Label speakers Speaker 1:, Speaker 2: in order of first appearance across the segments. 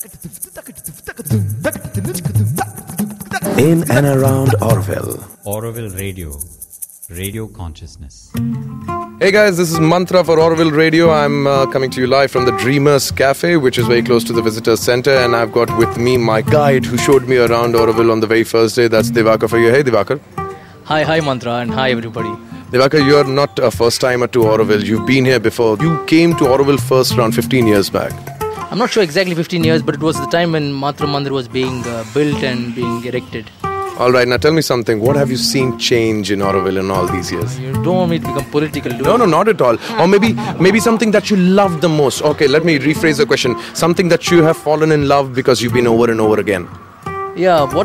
Speaker 1: In and around Orville.
Speaker 2: Orville Radio. Radio Consciousness.
Speaker 3: Hey guys, this is Mantra for Orville Radio. I'm coming to you live from the Dreamers Cafe, which is very close to the Visitors Center, and I've got with me my guide who showed me around Orville on the very first day. That's Divakar for you. Hey Divakar.
Speaker 4: Hi Mantra, and hi everybody.
Speaker 3: Divakar, you're not a first timer to Orville. You've been here before. You came to Orville first around 15 years back.
Speaker 4: I'm not sure exactly 15 years, but it was the time when Matra Mandir was being built and being erected.
Speaker 3: Alright, now tell me something. What have you seen change in Orville in all these years?
Speaker 4: You don't want me to become political, do you?
Speaker 3: No, not at all. Or maybe something that you love the most. Okay, let me rephrase the question. Something that you have fallen in love because you've been over and over again.
Speaker 4: Yeah, what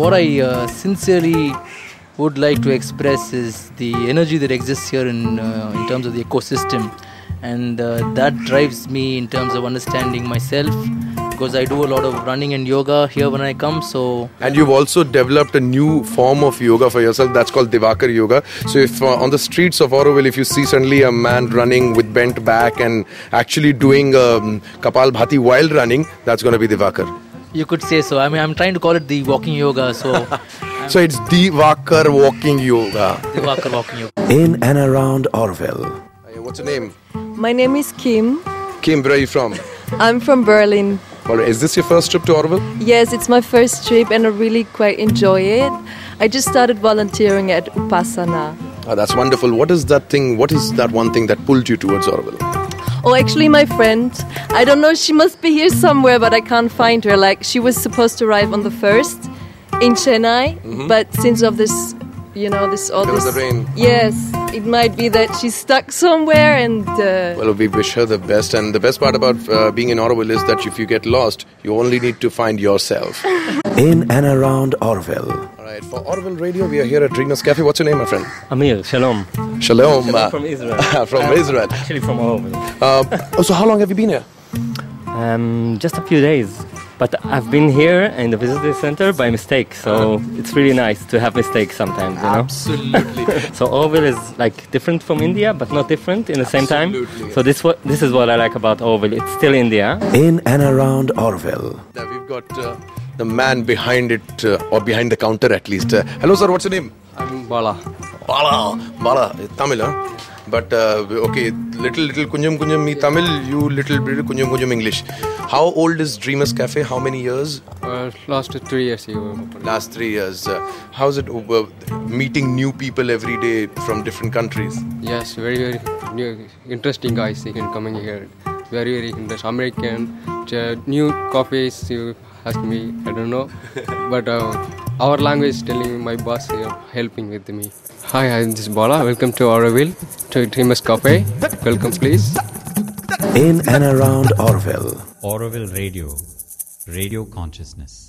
Speaker 4: I sincerely would like to express is the energy that exists here in terms of the ecosystem, and that drives me in terms of understanding myself, because I do a lot of running and yoga here when I come. So,
Speaker 3: and you've also developed a new form of yoga for yourself that's called Divakar Yoga. So if on the streets of Orville, if you see suddenly a man running with bent back and actually doing Kapal Bhati while running, that's going to be Divakar.
Speaker 4: You could say so. I mean, I'm trying to call it the walking yoga. So,
Speaker 3: so it's Divakar walking yoga.
Speaker 4: Divakar walking yoga.
Speaker 1: In and around Orville.
Speaker 3: What's your name?
Speaker 5: My name is Kim.
Speaker 3: Kim, where are you from?
Speaker 5: I'm from Berlin.
Speaker 3: Alright, is this your first trip to Orville?
Speaker 5: Yes, it's my first trip and I really quite enjoy it. I just started volunteering at Upasana.
Speaker 3: Oh, that's wonderful. What is that thing? What is that one thing that pulled you towards Orville?
Speaker 5: Oh, actually my friend. I don't know, she must be here somewhere, but I can't find her. Like, she was supposed to arrive on the 1st in Chennai, but since of this, there was
Speaker 3: the rain.
Speaker 5: Yes, it might be that she's stuck somewhere and...
Speaker 3: Well, we wish her the best. And the best part about being in Orville is that if you get lost, you only need to find yourself.
Speaker 1: In and around Orville.
Speaker 3: Alright, for Orville Radio, we are here at Dreamers Cafe. What's your name, my friend?
Speaker 6: Amir, shalom.
Speaker 3: Shalom.
Speaker 6: From Israel.
Speaker 3: From Israel.
Speaker 6: Actually from Orville.
Speaker 3: So how long have you been here?
Speaker 6: Just a few days. But I've been here in the visitor center by mistake, so it's really nice to have mistakes sometimes,
Speaker 3: Absolutely.
Speaker 6: So Orville is like different from India, but not different in the same time. So this is what I like about Orville. It's still India.
Speaker 1: In and around Orville.
Speaker 3: We've got the man behind it, or behind the counter at least. Hello, sir. What's your name?
Speaker 7: I'm Bala.
Speaker 3: Bala. Tamil, huh? But okay, little kunjum me Tamil, you little kunjum English. How old is Dreamers Cafe? How many years?
Speaker 7: Last 3 years.
Speaker 3: Last 3 years. How's it meeting new people every day from different countries?
Speaker 7: Yes, very new, interesting guys. They can coming here. Very interesting. American, new coffees. You ask me, I don't know, but our language is telling my boss here, helping with me. Hi, this is Bala. Welcome to Orville, to Dreamers Cafe. Welcome, please.
Speaker 1: In and around Orville.
Speaker 2: Orville Radio. Radio Consciousness.